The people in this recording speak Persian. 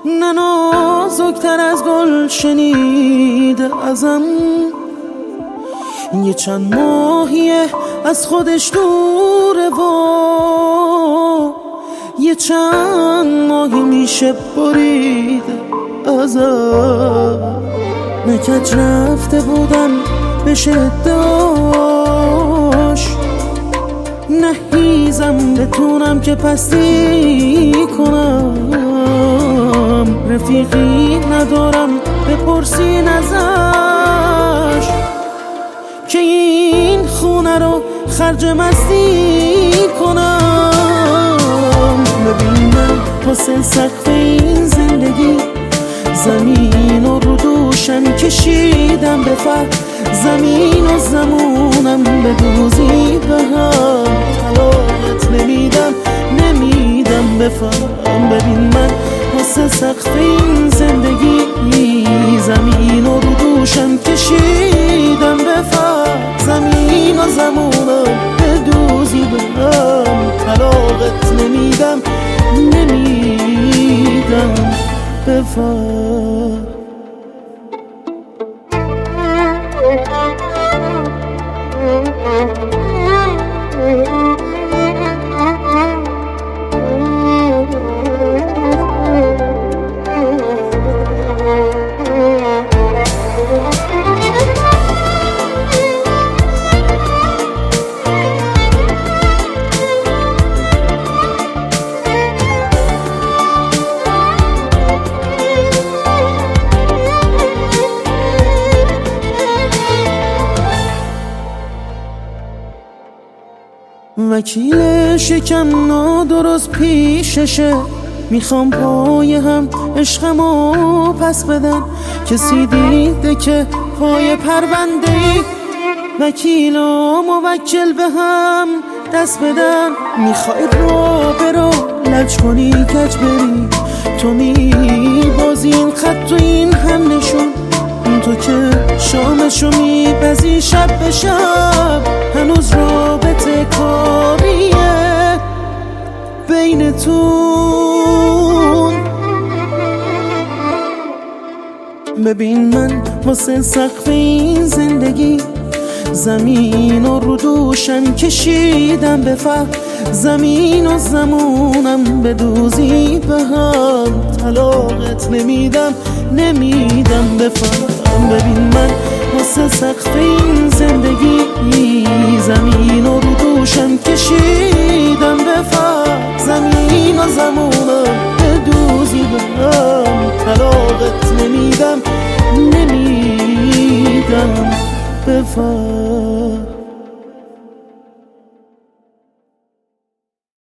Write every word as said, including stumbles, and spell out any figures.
نه نازکتر از گل شنیده ازم. یه چند ماهیه از خودش دوره و یه چند ماهی میشه بریده ازم. نکج رفته بودم به شداش، نهیزم بتونم که پستی کنم. رفیقی ندارم بپرسین ازش که این خونه رو خرج مستی کنم. ببین من واسه سقف این زندگی زمین و رو دوشم کشیدم به فر. زمین و زمونم به دوزی به هم طلاقت نمیدم نمیدم بفهم. ببین من واسه سقف این زندگی زمین و رو دوشم کشیدم به فر. زمین و زمونم به دوزی به هم طلاقت نمیدم نمیدم بفهم. وکیل شکم نادرست پیششه، میخوام پای هم عشقمو پس بدن. کسی دیده که پای پرونده ای وکیل و موکل به هم دست بدن. میخوای رو برو لج کنی کج بری، تو میبازی این خط و این هم نشون. تو که شامشو میپزی شب به شب، هنوز رابطه کاریه بینتون. ببین من واسه سقف این زندگی زمین و رو دوشم کشیدم به فر. زمین و زمونم به دوزی به هم طلاقت نمیدم نمیدم بفهم. ببین من واسه سقف این زندگی زمین و رو دوشم کشیدم به فر. زمین و زمونم به دوزی به هم طلاقت نمیدم نمیدم بفهم.